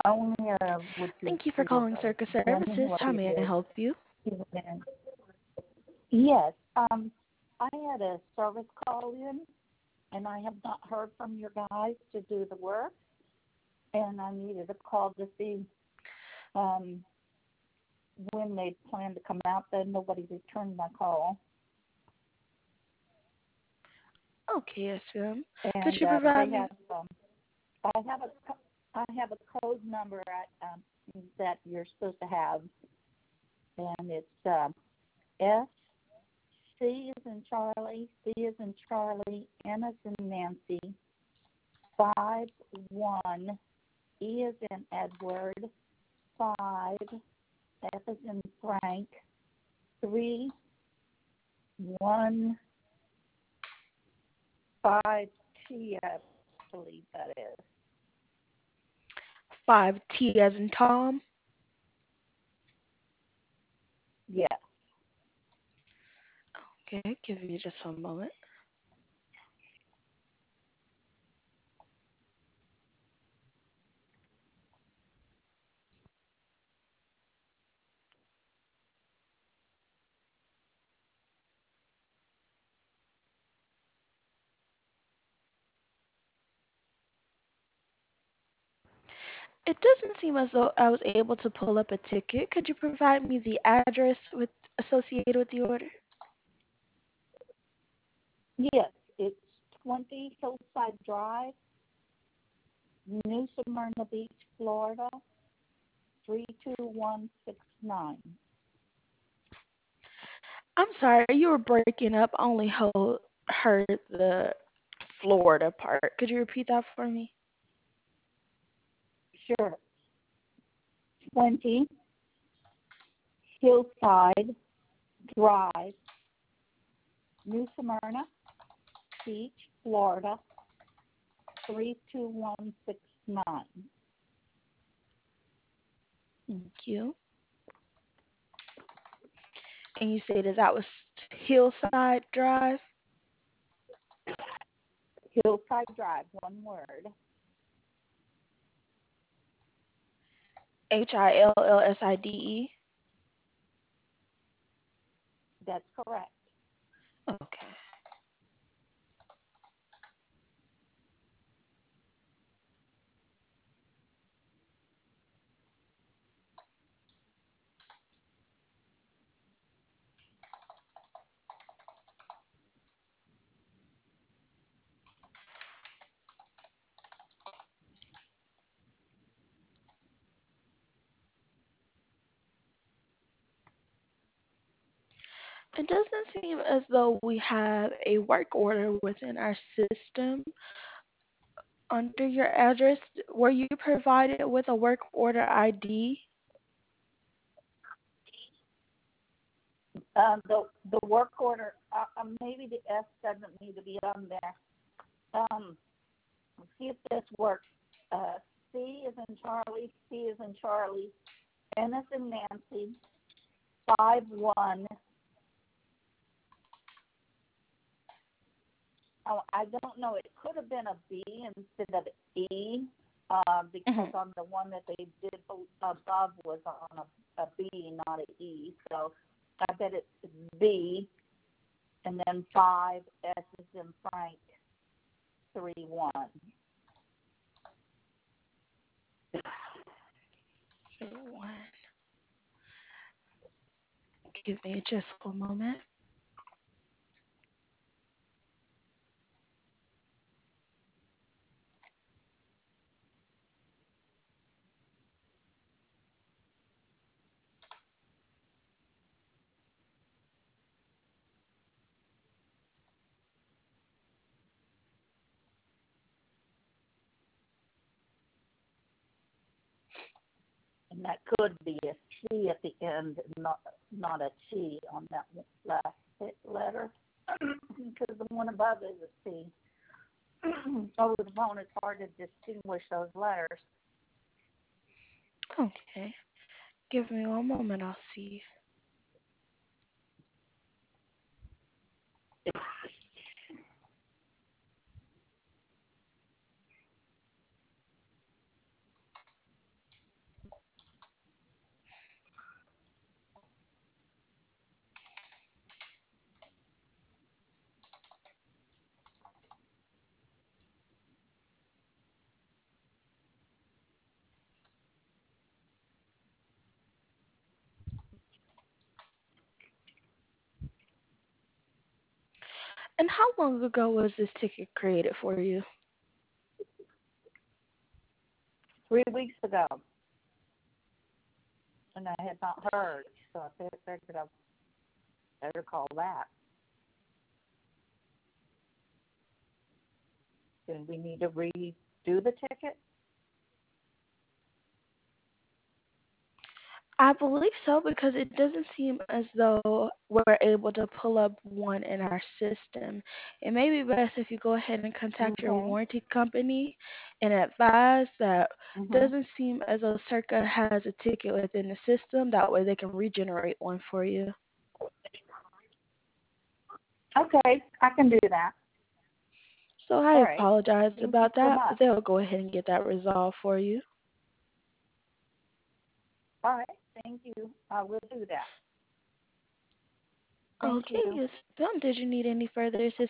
only would you Thank you for please calling Circus tell me Services. what How it may I is? help you? And yes, I had a service call in, and I have not heard from your guys to do the work, and I needed a call to see um, when they plan to come out. Then nobody returned my call, Okay, yes, ma'am. Could and you provide me? I have I have a code number that you're supposed to have, and it's S C is in Charlie, C is in Charlie, N is in Nancy, 5-1, E is in Edward, 5, F is in Frank, 3-1-5-T, I believe that is. 5T as in Tom. Yes. Okay, give me just one moment. It doesn't seem as though I was able to pull up a ticket. Could you provide me the address with associated with the order? Yes, it's 20 Hillside Drive, New Smyrna Beach, Florida, 32169. I'm sorry, you were breaking up. I only heard the Florida part. Could you repeat that for me? Sure. 20 Hillside Drive, New Smyrna Beach, Florida, 32169. Thank you. And you stated that was Hillside Drive? Hillside Drive, one word. Hillside? That's correct. Okay. It doesn't seem as though we have a work order within our system under your address. Were you provided with a work order ID? The work order, maybe the S doesn't need to be on there. Let's see if this works. Uh, C is in Charlie, C is in Charlie, N is in Nancy, 5-1. Oh, I don't know. It could have been a B instead of E, because Mhm. on the one that they did above was on a B, not an E. So I bet it's B, and then 5, S is in Frank, 3-1. 1. Give me just one moment. And that could be a C at the end, not a T on that last letter, because the one above is a C. Over the phone, it's hard to distinguish those letters. Okay. Give me one moment. I'll see. And how long ago was this ticket created for you? 3 weeks ago, and I had not heard, so I figured I better call that. Do we need to redo the ticket? I believe so because it doesn't seem as though we're able to pull up one in our system. It may be best if you go ahead and contact your Okay. warranty company and advise that Mhm. doesn't seem as though Circa has a ticket within the system. That way they can regenerate one for you. Okay, I can do that. So I All right. apologize Thank you about so that, but much. they'll go ahead and get that resolved for you. All right. Thank you. I will do that. Thank Okay, you. yes, ma'am. Did you need any further assistance